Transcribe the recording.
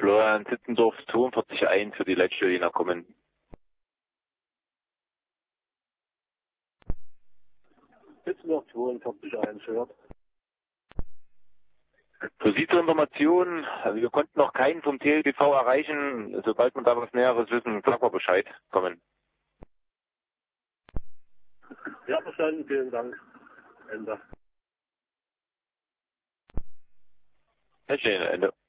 Florian Sitzendorf 42-1 für die Leitstelle Jena kommen. Sitzendorf 42-1 hört. Für Sie zur Information, wir konnten noch keinen vom TLTV erreichen. Sobald wir da was Näheres wissen, sagen wir Bescheid. Kommen. Ja, verstanden. Vielen Dank. Ende. Ende.